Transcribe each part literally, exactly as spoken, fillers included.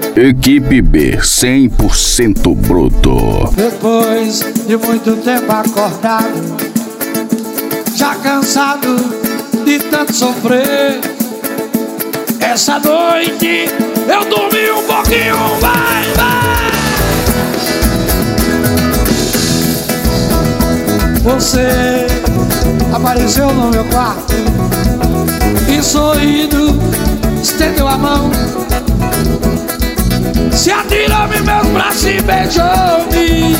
Equipe B, cem por cento bruto. Depois de muito tempo acordado, já cansado de tanto sofrer, essa noite eu dormi um pouquinho, vai, vai. Você apareceu no meu quarto e sorrindo estendeu a mão, se atirou em meus braços e beijou-me.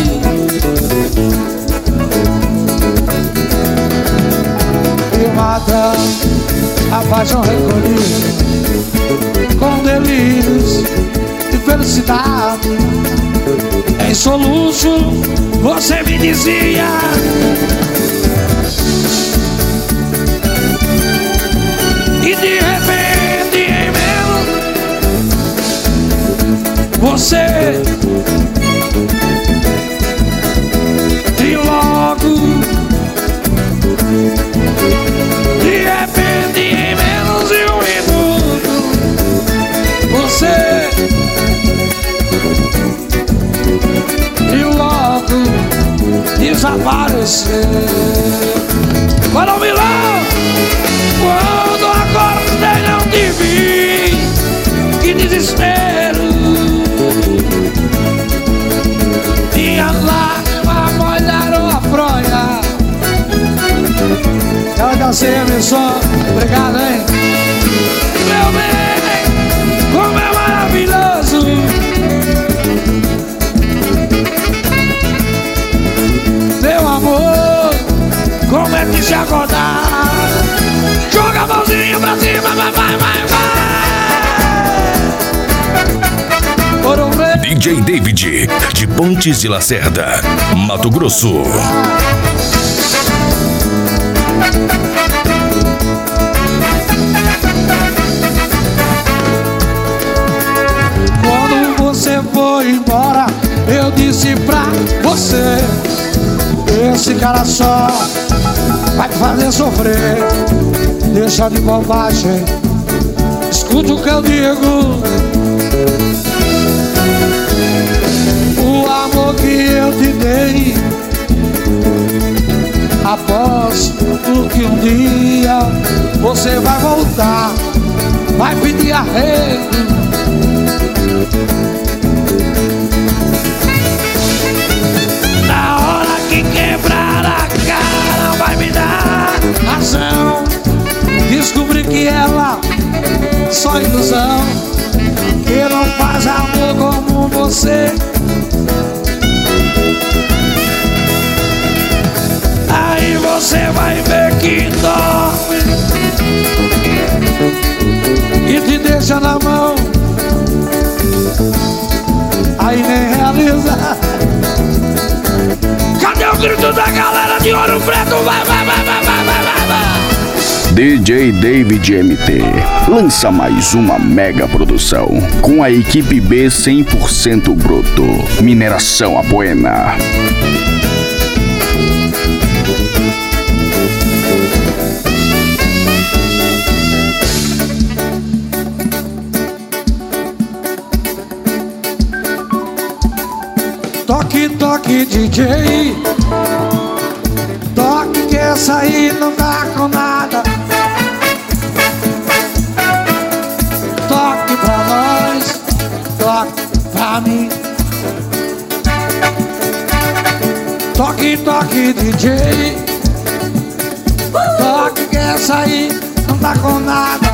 E mata a paixão recolhida com delírios de felicidade. Em soluço você me dizia: e de repente em menos você e logo, de repente em menos de um minuto você e logo desapareceu. Para o Milão, quando acordei não te vi, que desespero. Minha lágrima molharam a fronha. Ela já sei a missão, obrigado, hein? Meu bem, como é maravilhoso meu amor, como é que se acordar? Joga a mãozinha pra cima, vai, vai, vai, vai. D J David, de Pontes de Lacerda, Mato Grosso. Quando você foi embora, eu disse pra você: esse cara só vai te fazer sofrer. Deixa de bobagem, escuta o que eu digo. O amor que eu te dei, aposto que um dia você vai voltar, vai pedir arrego. Na hora que quebrar a cara vai me dar razão. Descobri que ela só ilusão, que não faz amor como você. Aí você vai ver que dorme e te deixa na mão, aí nem realiza. Cadê o grito da galera de Ouro Preto? Vai, vai, vai, vai, vai, vai, vai, vai. D J David M T lança mais uma mega produção com a equipe B cem por cento bruto. Mineração Apoena. Toque, toque, D J, toque que essa aí não dá com nada. Toque pra nós, toque pra mim. Toque, toque, D J, toque que essa aí não dá com nada.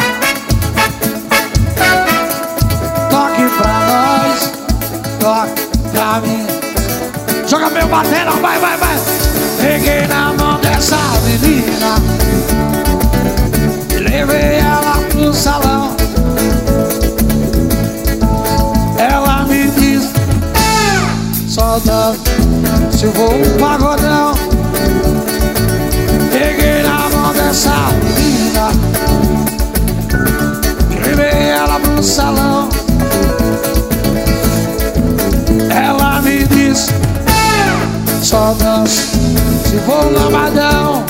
Toque pra nós, toque pra mim. Joga meu baterão, vai, vai, vai. Peguei na mão dessa menina e levei ela pro salão. Ela me diz: só dança se for um pagodão. Peguei na mão dessa menina e levei ela pro salão. Ela me diz: só dança se for um lambadão.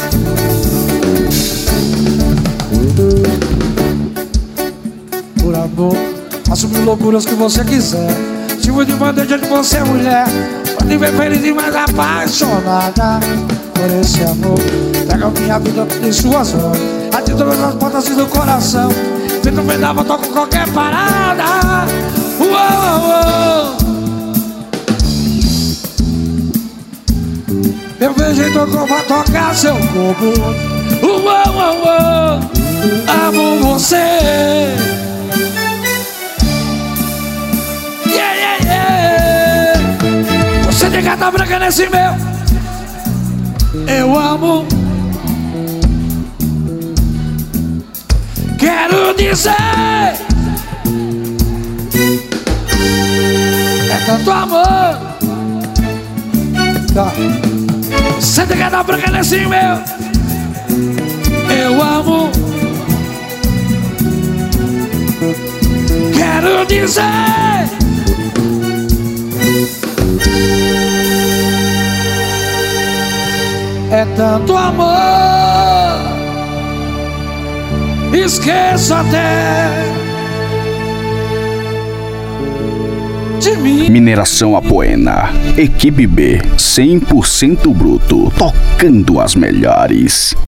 Por amor Faço mil loucuras que você quiser. Tipo de bandeja de você é mulher. Pode ver feliz e mais apaixonada por esse amor. Pega minha vida em suas mãos. Atire todas as portas do coração. Feito um pedal, toco qualquer parada. Uou, uou. Eu vejo e tocou pra tocar seu corpo. Uou, uou, uou. Amo você. Yeah, yeah, yeah. Você tem gata branca nesse meu. Eu amo. Quero dizer, é tanto amor. Tá. Você tem gata branca nesse meu. Eu amo. Quero dizer, é tanto amor. Esqueço até de mim. Mineração Apoena, equipe B, cem por cento bruto, tocando as melhores.